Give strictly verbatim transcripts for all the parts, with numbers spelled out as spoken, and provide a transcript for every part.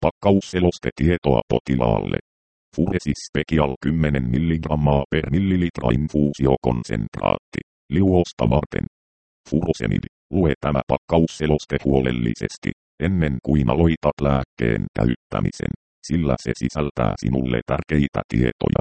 Pakkausselostetietoa potilaalle. Furesis Special kymmenen milligrammaa per millilitra infuusiokonsentraatti. Liuosta varten. Furosemid. Lue tämä pakkausseloste huolellisesti, ennen kuin aloitat lääkkeen käyttämisen, sillä se sisältää sinulle tärkeitä tietoja.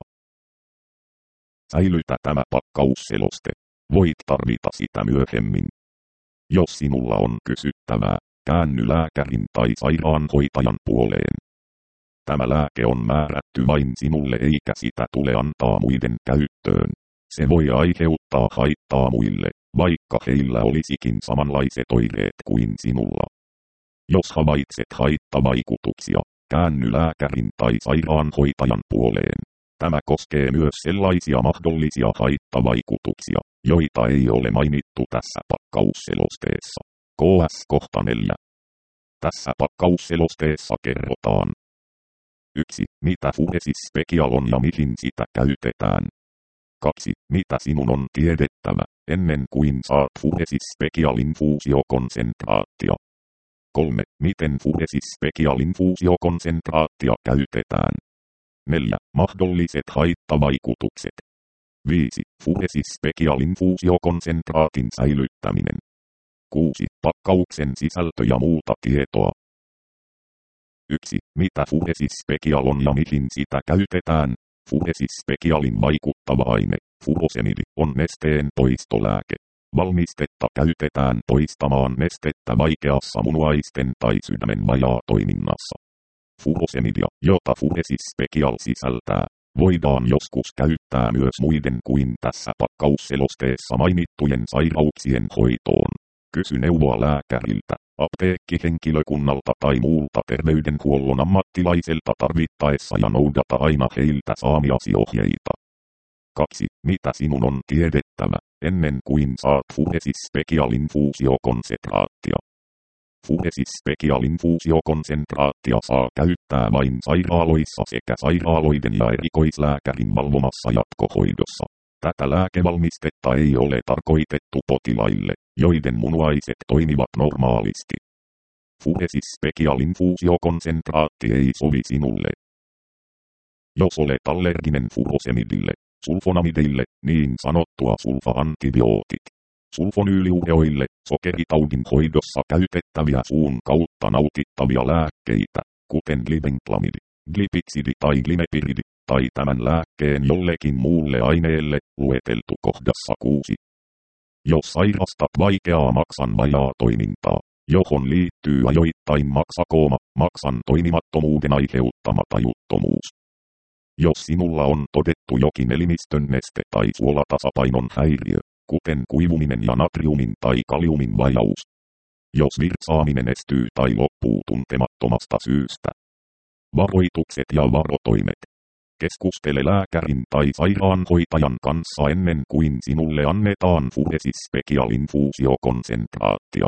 Säilytä tämä pakkausseloste. Voit tarvita sitä myöhemmin. Jos sinulla on kysyttävää, käänny lääkärin tai sairaanhoitajan puoleen. Tämä lääke on määrätty vain sinulle eikä sitä tule antaa muiden käyttöön. Se voi aiheuttaa haittaa muille, vaikka heillä olisikin samanlaiset oireet kuin sinulla. Jos havaitset haittavaikutuksia, käänny lääkärin tai sairaanhoitajan puoleen. Tämä koskee myös sellaisia mahdollisia haittavaikutuksia, joita ei ole mainittu tässä pakkausselosteessa. K S kohta neljä. Tässä pakkausselosteessa kerrotaan. yksi. Mitä Furesis Special on ja mihin sitä käytetään. kaksi. Mitä sinun on tiedettävä, ennen kuin saat Furesis Special infuusiokonsentraattia. kolme. Miten Furesis Special infuusiokonsentraattia käytetään. neljä. Mahdolliset haittavaikutukset. viisi. Furesis Special infuusiokonsentraatin säilyttäminen. kuusi. Pakkauksen sisältö ja muuta tietoa. yksi. Mitä Furesis Special on ja mihin sitä käytetään. Furesis Specialin vaikuttava aine, furosemidi, on nesteen poistolääke. Valmistetta käytetään poistamaan nestettä vaikeassa munuaisten tai sydämen vajaatoiminnassa. Furosemidia, jota Furesis Special sisältää, voidaan joskus käyttää myös muiden kuin tässä pakkausselosteessa mainittujen sairauksien hoitoon. Kysy neuvoa lääkäriltä, apteekkihenkilökunnalta tai muulta terveydenhuollon ammattilaiselta tarvittaessa ja noudata aina heiltä saamiasi ohjeita. kaksi. Mitä sinun on tiedettävä, ennen kuin saat Furesis Special infuusiokonsentraattia. Furesis Special infuusiokonsentraattia saa käyttää vain sairaaloissa sekä sairaaloiden ja erikoislääkärin valvomassa jatkohoidossa. Tätä lääkevalmistetta ei ole tarkoitettu potilaille, joiden munuaiset toimivat normaalisti. Furesis Special infuusiokonsentraatti ei sovi sinulle. Jos olet allerginen furosemidille, sulfonamideille, niin sanottua sulfa-antibiootit, sulfonyyliureoille, sokeritaudin hoidossa käytettäviä suun kautta nautittavia lääkkeitä, kuten glibenclamid, glipixidi tai glimepiridi, tai tämän lääkkeen jollekin muulle aineelle, lueteltu kohdassa kuusi. Jos sairastat vaikeaa maksan vajaatoimintaa, johon liittyy ajoittain maksakooma, maksan toimimattomuuden aiheuttama tajuttomuus. Jos sinulla on todettu jokin elimistön neste tai suolatasapainon häiriö, kuten kuivuminen ja natriumin tai kaliumin vajaus. Jos virtsaaminen estyy tai loppuu tuntemattomasta syystä. Varoitukset ja varotoimet. Keskustele lääkärin tai sairaanhoitajan kanssa ennen kuin sinulle annetaan Furesis Special infuusiokonsentraattia.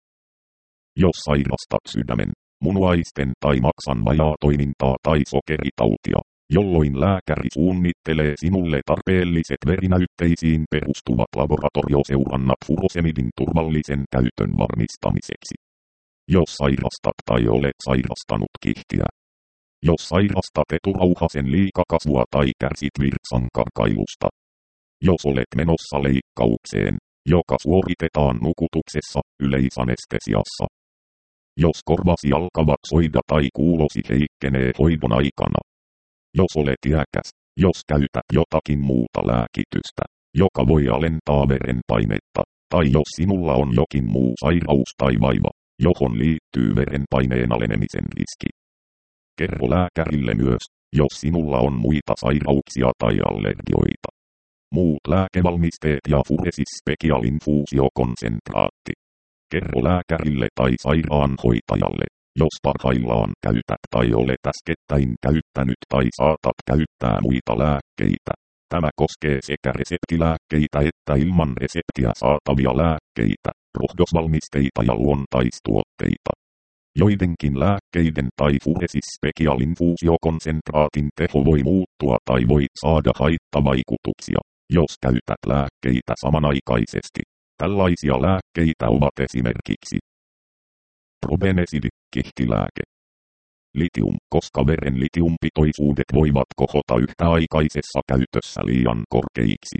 Jos sairastat sydämen, munuaisten tai maksan vajaatoimintaa tai sokeritautia, jolloin lääkäri suunnittelee sinulle tarpeelliset verinäytteisiin perustuvat laboratorioseurannat furosemidin turvallisen käytön varmistamiseksi. Jos sairastat tai olet sairastanut kihtiä. Jos sairastat eturauhasen liikakasvua tai kärsit virtsankarkailusta. Jos olet menossa leikkaukseen, joka suoritetaan nukutuksessa, yleisanestesiassa. Jos korvasi alkavat soida tai kuulosi heikkenee hoidon aikana. Jos olet iäkäs, jos käytät jotakin muuta lääkitystä, joka voi alentaa verenpainetta, tai jos sinulla on jokin muu sairaus tai vaiva, johon liittyy verenpaineen alenemisen riski. Kerro lääkärille myös, jos sinulla on muita sairauksia tai allergioita. Muut lääkevalmisteet ja Furesis Special infuusiokonsentraatti. Kerro lääkärille tai sairaanhoitajalle, jos parhaillaan käytät tai olet äskettäin käyttänyt tai saatat käyttää muita lääkkeitä. Tämä koskee sekä reseptilääkkeitä että ilman reseptiä saatavia lääkkeitä, rohdosvalmisteita ja luontaistuotteita. Joidenkin lääkkeiden tai Furesis Special infuusiokonsentraatin teho voi muuttua tai voit saada haittavaikutuksia, jos käytät lääkkeitä samanaikaisesti. Tällaisia lääkkeitä ovat esimerkiksi Probenecid, kihtilääke. Litium, koska veren litiumpitoisuudet voivat kohota yhtäaikaisessa käytössä liian korkeiksi.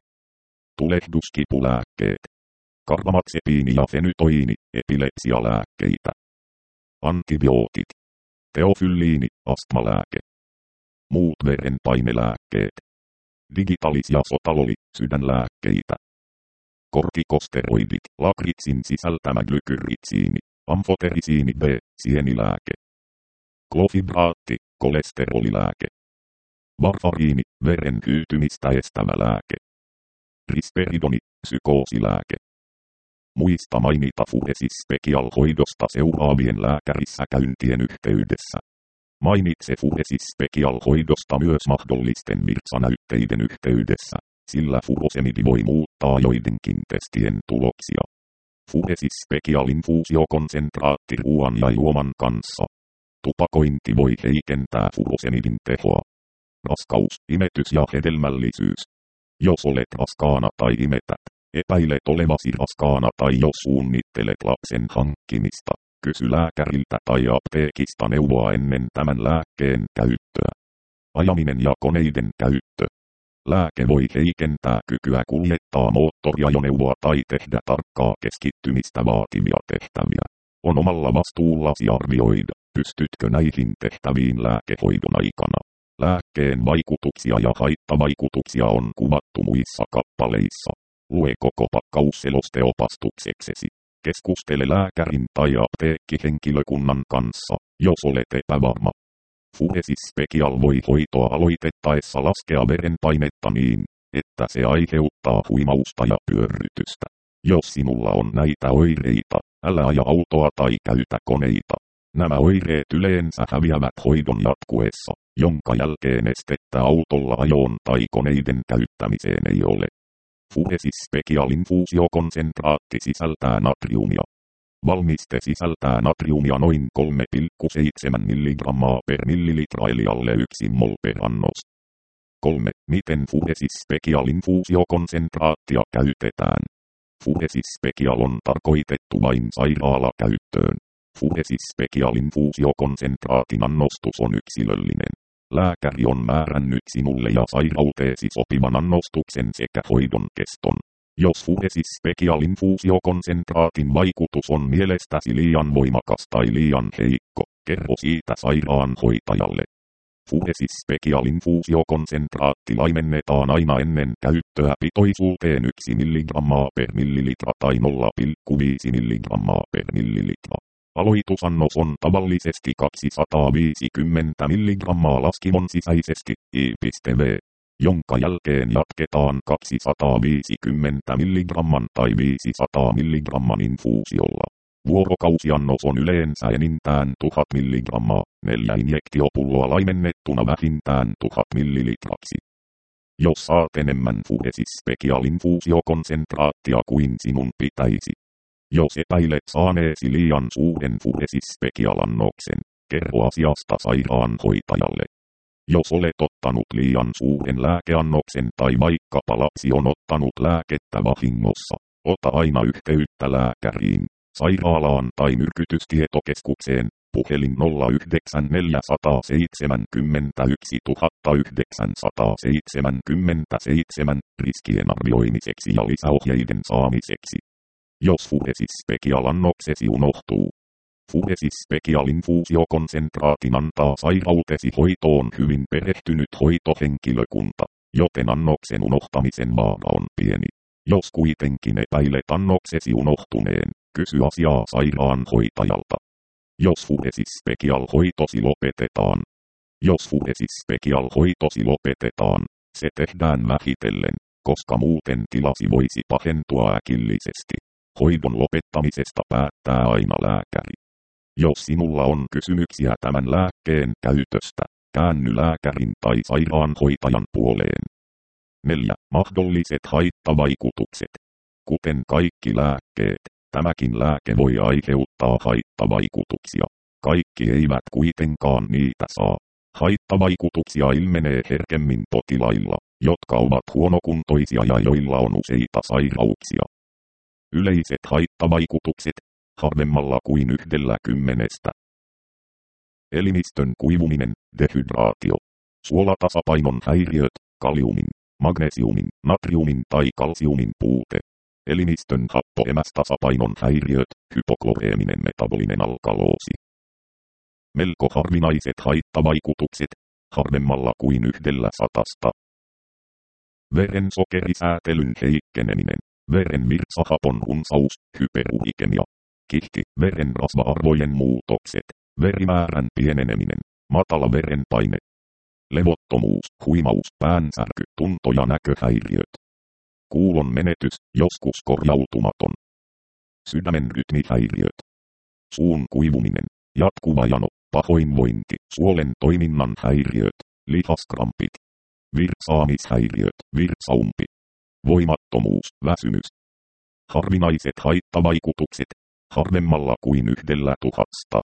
Tulehduskipulääkkeet. Karbamazepiini ja fenytoini, epilepsialääkkeitä. Antibiootit. Teofylliini, astmalääke. Muut verenpainelääkkeet. Digitalis ja sotaloli, sydänlääkkeitä. Kortikosteroidit, lakritsin sisältämä glykyritsiini, amfoterisiini B, sienilääke. Klofibraatti, kolesterolilääke. Varfariini, veren hyytymistä estävä lääke. Risperidoni, psykoosilääke. Muista mainita Furesis Special hoidosta seuraavien lääkärissä käyntien yhteydessä. Mainitse Furesis Special hoidosta myös mahdollisten virtsanäytteiden yhteydessä, sillä furosemidi voi muuttaa joidenkin testien tuloksia. Furesis Special infuusiokonsentraatti ruoan ja juoman kanssa. Tupakointi voi heikentää furosemidin tehoa. Raskaus, imetys ja hedelmällisyys. Jos olet raskaana tai imetät, epäilet olevasi raskaana tai jos suunnittelet lapsen hankkimista, kysy lääkäriltä tai apteekista neuvoa ennen tämän lääkkeen käyttöä. Ajaminen ja koneiden käyttö. Lääke voi heikentää kykyä kuljettaa moottoriajoneuvoa tai tehdä tarkkaa keskittymistä vaativia tehtäviä. On omalla vastuullasi arvioida, pystytkö näihin tehtäviin lääkehoidon aikana. Lääkkeen vaikutuksia ja haittavaikutuksia on kuvattu muissa kappaleissa. Lue koko pakkaus selosteopastukseksesi. Keskustele lääkärin tai apteekkihenkilökunnan kanssa, jos olet epävarma. Furesis Special voi hoitoa aloitettaessa laskea verenpainetta niin, että se aiheuttaa huimausta ja pyörrytystä. Jos sinulla on näitä oireita, älä aja autoa tai käytä koneita. Nämä oireet yleensä häviävät hoidon jatkuessa, jonka jälkeen estettä autolla ajoon tai koneiden käyttämiseen ei ole. Furesis Special infuusiokonsentraatti sisältää natriumia. Valmiste sisältää natriumia noin kolme pilkku seitsemän milligrammaa per millilitra eli alle yksi mol per annos. kolme. Miten Furesis Special infuusiokonsentraattia käytetään? Furesis Special on tarkoitettu vain sairaalakäyttöön. Furesis Special infuusiokonsentraatin annostus on yksilöllinen. Lääkäri on määrännyt sinulle ja sairauteesi sopivan annostuksen sekä hoidon keston. Jos Furesis Special infuusiokonsentraatin vaikutus on mielestäsi liian voimakas tai liian heikko, kerro siitä sairaanhoitajalle. Furesis Special infuusiokonsentraatti laimennetaan aina ennen käyttöä pitoisuuteen yksi milligrammaa per millilitra tai nolla pilkku viisi milligrammaa per millilitra. Aloitusannos on tavallisesti kaksisataaviisikymmentä milligrammaa laskimon sisäisesti, I V, jonka jälkeen jatketaan kaksisataaviisikymmentä milligramman tai viisisataa milligramman infuusiolla. Vuorokausiannos on yleensä enintään tuhat milligrammaa, neljä injektiopulloa laimennettuna vähintään tuhat millilitraksi. Jos saat enemmän Furesis Special infuusiokonsentraattia kuin sinun pitäisi. Jos epäilet saaneesi liian suuren Furesis Special-annoksen, kerro asiasta sairaanhoitajalle. Jos olet ottanut liian suuren lääkeannoksen tai vaikkapa lapsi on ottanut lääkettä vahingossa, ota aina yhteyttä lääkäriin, sairaalaan tai myrkytystietokeskukseen, puhelin nolla yhdeksän neljä seitsemän yksi yhdeksän seitsemän seitsemän riskien arvioimiseksi ja lisäohjeiden saamiseksi. Jos Furesis Special-annoksesi unohtuu. Furesis Special infuusiokonsentraatin antaa sairautesi hoitoon hyvin perehtynyt hoitohenkilökunta, joten annoksen unohtamisen vaara on pieni. Jos kuitenkin epäilet annoksesi unohtuneen, kysy asiaa sairaanhoitajalta. Jos Furesis Special hoitosi lopetetaan. Jos Furesis Special hoitosi lopetetaan, se tehdään vähitellen, koska muuten tilasi voisi pahentua äkillisesti. Hoidon lopettamisesta päättää aina lääkäri. Jos sinulla on kysymyksiä tämän lääkkeen käytöstä, käänny lääkärin tai sairaanhoitajan puoleen. neljä. Mahdolliset haittavaikutukset. Kuten kaikki lääkkeet, tämäkin lääke voi aiheuttaa haittavaikutuksia. Kaikki eivät kuitenkaan niitä saa. Haittavaikutuksia ilmenee herkemmin potilailla, jotka ovat huonokuntoisia ja joilla on useita sairauksia. Yleiset haittavaikutukset, harvemmalla kuin yhdellä kymmenestä. Elimistön kuivuminen, dehydraatio. Suolatasapainon häiriöt, kaliumin, magnesiumin, natriumin tai kalsiumin puute. Elimistön happoemästasapainon häiriöt, hypokloreeminen metabolinen alkaloosi. Melko harvinaiset haittavaikutukset, harvemmalla kuin yhdellä satasta. Verensokerisäätelyn heikkeneminen, veren virtsahapon runsaus, hyperurikemia. Kihti, veren rasva-arvojen muutokset, verimäärän pieneneminen, matala verenpaine. Levottomuus, huimaus, päänsärky, tunto- ja näköhäiriöt. Kuulon menetys, joskus korjautumaton. Sydämen rytmihäiriöt. Suun kuivuminen, jatkuva jano, pahoinvointi, suolen toiminnan häiriöt, lihaskrampit. Virtsaamishäiriöt, virtsaumpi. Voimattomuus, väsymys. Harvinaiset haittavaikutukset, harvemmalla kuin yhdellä tuhasta.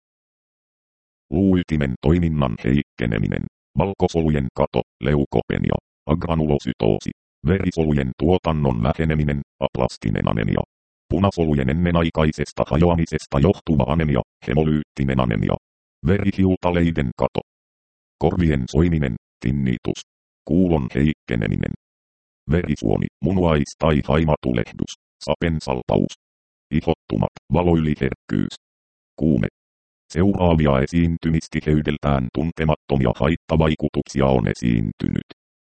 Luuytimen toiminnan heikkeneminen, valkosolujen kato, leukopenia, agranulosytoosi, verisolujen tuotannon väheneminen, aplastinen anemia. Punasolujen ennenaikaisesta hajoamisesta johtuva anemia, hemolyyttinen anemia. Verihiutaleiden kato. Korvien soiminen, tinnitus. Kuulon heikkeneminen. Verisuoni, munuais- tai haimatulehdus, sapensalpaus. Ihottumat, valoyliherkkyys. Kuume. Seuraavia esiintymistiheydeltään tuntemattomia haittavaikutuksia on esiintynyt.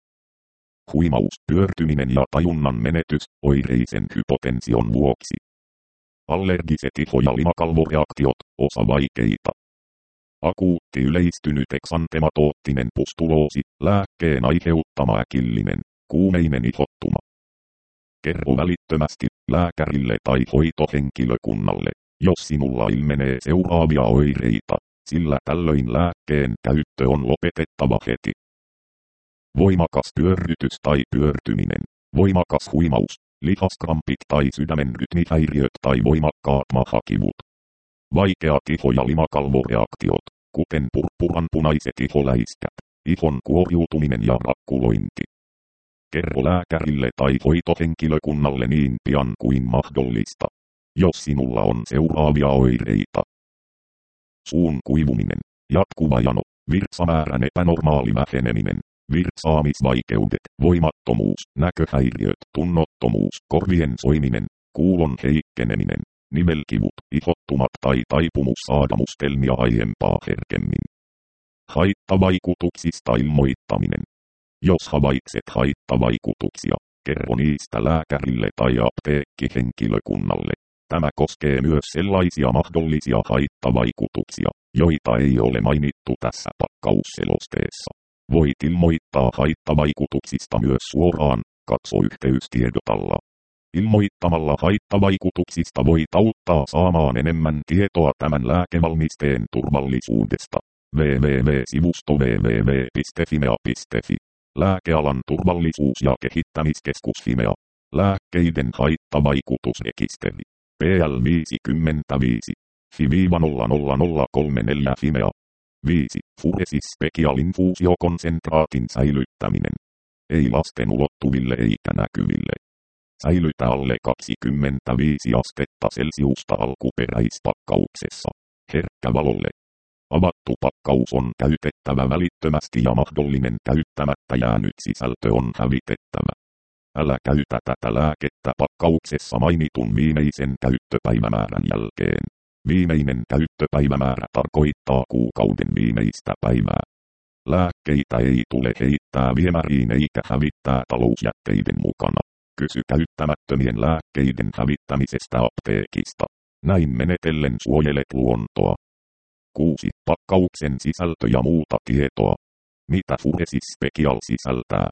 Huimaus, pyörtyminen ja tajunnan menetys, oireisen hypotension vuoksi. Allergiset iho- ja limakalvoreaktiot, osa vaikeita. Akuutti yleistynyt eksantematoottinen pustuloosi, lääkkeen aiheuttama äkillinen, kuumeinen ihottuma. Kerro välittömästi lääkärille tai hoitohenkilökunnalle, jos sinulla ilmenee seuraavia oireita, sillä tällöin lääkkeen käyttö on lopetettava heti. Voimakas pyörrytys tai pyörtyminen, voimakas huimaus, lihaskrampit tai sydämen rytmihäiriöt tai voimakkaat mahakivut. Vaikeat iho- ja limakalvoreaktiot, kuten purppuranpunaiset iholäiskät, ihon kuoriutuminen ja rakkulointi. Kerro lääkärille tai hoitohenkilökunnalle niin pian kuin mahdollista, jos sinulla on seuraavia oireita. Suun kuivuminen, jatkuva jano, virtsamäärän epänormaali väheneminen, virtsaamisvaikeudet, voimattomuus, näköhäiriöt, tunnottomuus, korvien soiminen, kuulon heikkeneminen, nivelkivut, ihottumat tai taipumus saada mustelmia aiempaa herkemmin. Haittavaikutuksista ilmoittaminen. Jos havaitset haittavaikutuksia, kerro niistä lääkärille tai apteekkihenkilökunnalle. Tämä koskee myös sellaisia mahdollisia haittavaikutuksia, joita ei ole mainittu tässä pakkausselosteessa. Voit ilmoittaa haittavaikutuksista myös suoraan, katso yhteystiedot alla. Ilmoittamalla haittavaikutuksista voit auttaa saamaan enemmän tietoa tämän lääkevalmisteen turvallisuudesta. double-u double-u double-u piste sivusto double-u double-u double-u piste fimea piste fi. Lääkealan turvallisuus- ja kehittämiskeskus Fimea. Lääkkeiden haittavaikutusrekisteri. P L viisikymmentäviisi. F I nolla nolla nolla kolme neljä Fimea. viisi. Furesis Special infuusiokonsentraatin säilyttäminen. Ei lasten ulottuville eikä näkyville. Säilytä alle kaksikymmentäviisi astetta Celsiusta alkuperäispakkauksessa. Herkkä valolle. Avattu pakkaus on käytettävä välittömästi ja mahdollinen käyttämättä jäänyt sisältö on hävitettävä. Älä käytä tätä lääkettä pakkauksessa mainitun viimeisen käyttöpäivämäärän jälkeen. Viimeinen käyttöpäivämäärä tarkoittaa kuukauden viimeistä päivää. Lääkkeitä ei tule heittää viemäriin eikä hävittää talousjätteiden mukana. Kysy käyttämättömien lääkkeiden hävittämisestä apteekista. Näin menetellen suojelet luontoa. kuusi. Pakkauksen sisältö ja muuta tietoa. Mitä Furesis Special sisältää?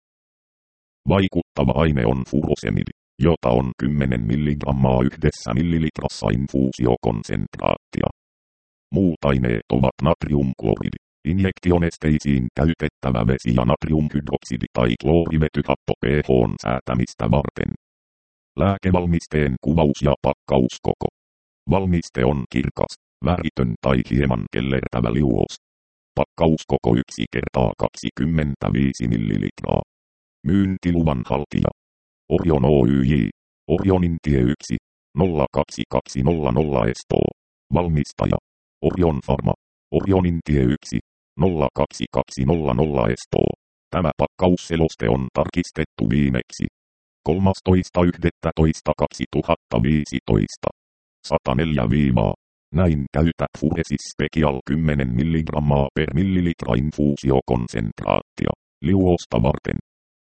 Vaikuttava aine on furosemidi, jota on kymmenen milligrammaa yhdessä millilitrassa infuusiokonsentraattia. Muut aineet ovat natriumkloridi, injektionesteisiin käytettävä vesi ja natriumhydroksidi tai kloorivetyhappo pH:n säätämistä varten. Lääkevalmisteen kuvaus ja pakkauskoko. Valmiste on kirkas, väritön tai hieman kellertävä liuos. Pakkauskoko yksi kertaa kaksikymmentäviisi millilitraa. Myyntiluvan haltija. Orion Oyj. Orionin tie yksi, nolla kaksi kaksi nolla nolla Espoo. Valmistaja. Orion Pharma. Orionin tie yksi, nolla kaksi kaksi nolla nolla Espoo. Tämä pakkausseloste on tarkistettu viimeksi kolmastoista yhdestoista kaksituhattaviisitoista. sata neljä viivaa. Näin käytät Furesis Special kymmenen milligrammaa per millilitra infuusiokonsentraattia liuosta varten.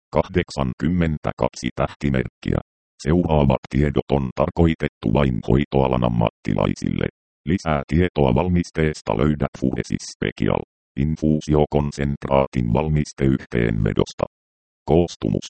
kahdeksankymmentäkaksi tähtimerkkiä. Seuraavat tiedot on tarkoitettu vain hoitoalan ammattilaisille. Lisää tietoa valmisteesta löydät Furesis Special infuusiokonsentraatin valmisteyhteenvedosta. Koostumus.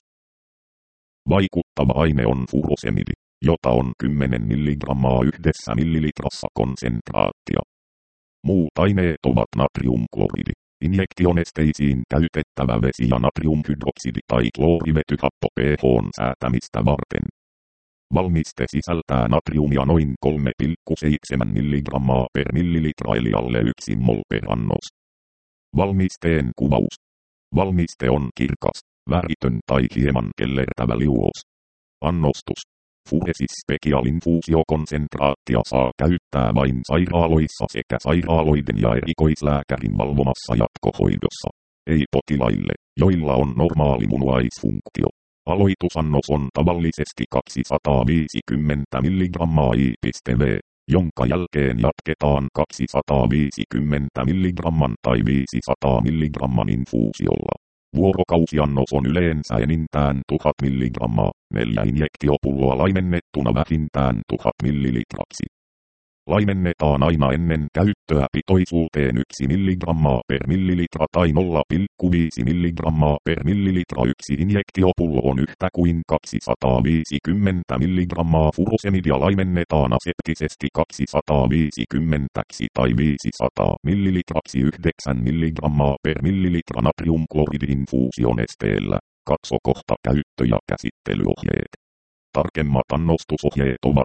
Vaikuttava aine on furosemidi, jota on kymmenen milligrammaa yhdessä millilitrassa konsentraattia. Muut aineet ovat natriumkloridi, injektionesteisiin käytettävä vesi ja natriumhydroksidi tai kloorivetyhappo pH:n säätämistä varten. Valmiste sisältää natriumia noin kolme pilkku seitsemän milligrammaa per millilitra eli alle yksi mol per annos. Valmisteen kuvaus. Valmiste on kirkas, väritön tai hieman kellertävä liuos. Annostus. Furesis Special infuusiokonsentraattia saa käyttää vain sairaaloissa sekä sairaaloiden ja erikoislääkärin valvomassa jatkohoidossa. Ei potilaille, joilla on normaali munuaisfunktio. Aloitusannos on tavallisesti kaksisataaviisikymmentä milligrammaa I V, jonka jälkeen jatketaan kaksisataaviisikymmentä milligramman tai viisisataa milligramman infuusiolla. Vuorokausiannos on yleensä enintään tuhat milligrammaa, neljä injektiopulloa laimennettuna vähintään tuhat millilitraksi. Laimennetaan aina ennen käyttöä pitoisuuteen yksi milligrammaa per millilitra tai nolla pilkku viisi milligrammaa per millilitra. Yksi injektiopullo on yhtä kuin kaksisataaviisikymmentä milligrammaa furosemidia laimennetaan aseptisesti kaksisataaviisikymmentä tai viisisataa millilitraksi yhdeksän milligrammaa per millilitra natriumkloridi-infuusionesteellä. Katso kohta käyttö- ja käsittelyohjeet. Tarkemmat annostusohjeet ovat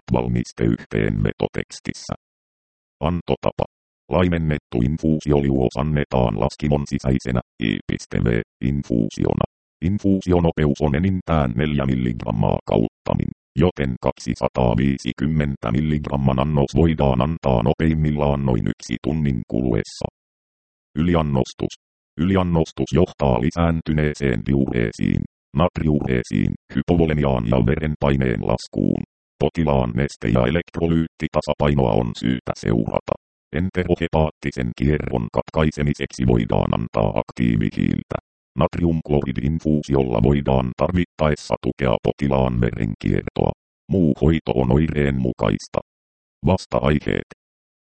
valmisteyhteenvetotekstissä. Antotapa. Laimennettu infuusioliuos annetaan laskimon sisäisenä I V infuusiona. Infuusionopeus on enintään neljä milligrammaa kauttamin, joten kaksisataaviisikymmentä milligramman annos voidaan antaa nopeimmillaan noin yksi tunnin kuluessa. Yliannostus. Yliannostus johtaa lisääntyneeseen diureesiin, natriureesiin, hypovolemiaan ja verenpaineen laskuun. Potilaan neste- ja elektrolyyttitasapainoa on syytä seurata. Enterohepaattisen kierron katkaisemiseksi voidaan antaa aktiivihiiltä. Natriumkloridi-infuusiolla voidaan tarvittaessa tukea potilaan verenkiertoa. Muu hoito on oireenmukaista. Vasta-aiheet.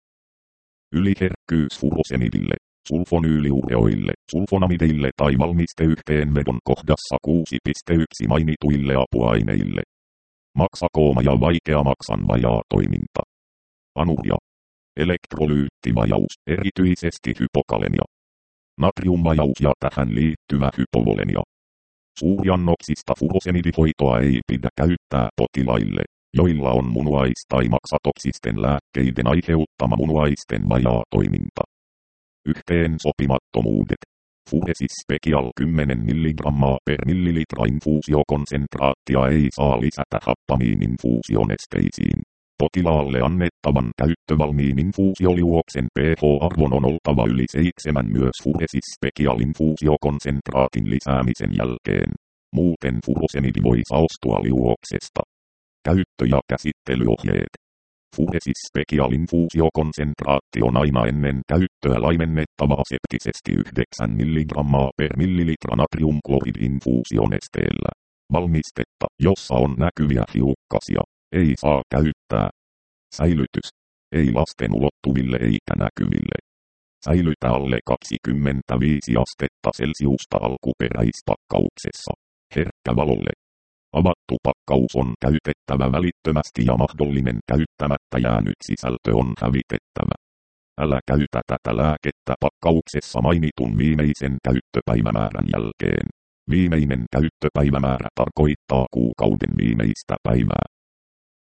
Yliherkkyys furosemidille, sulfonyyliureoille, sulfonamideille tai valmisteyhteenvedon kohdassa kuusi piste yksi mainituille apuaineille. Maksakooma ja vaikea maksan vajaatoiminta. Anuria. Elektrolyyttivajaus, erityisesti hypokalemia. Natriumvajaus ja tähän liittyvä hypovolemia. Suuriannoksista furosemidihoitoa ei pidä käyttää potilaille, joilla on munuais- tai maksatoksisten lääkkeiden aiheuttama munuaisten vajaatoiminta. Yhteensopimattomuudet. Furesis Special kymmenen milligrammaa per millilitra infuusiokonsentraattia ei saa lisätä happamiin infuusionesteisiin. Potilaalle annettavan käyttövalmiin infuusioliuoksen pH-arvon on oltava yli seitsemän myös Furesis Special infuusiokonsentraatin lisäämisen jälkeen. Muuten furosemidi voi saostua liuoksesta. Käyttö- ja käsittelyohjeet. Furesis Special infuusiokonsentraatti on aina ennen käyttöä laimennettava aseptisesti yhdeksän milligrammaa per millilitra natriumkloridi-infuusionesteellä. Valmistetta, jossa on näkyviä hiukkasia, ei saa käyttää. Säilytys. Ei lasten ulottuville eikä näkyville. Säilytä alle kaksikymmentäviisi astetta Celsiusta alkuperäispakkauksessa. Herkkä valolle. Avattu pakkaus on käytettävä välittömästi ja mahdollinen käyttämättä jäänyt sisältö on hävitettävä. Älä käytä tätä lääkettä pakkauksessa mainitun viimeisen käyttöpäivämäärän jälkeen. Viimeinen käyttöpäivämäärä tarkoittaa kuukauden viimeistä päivää.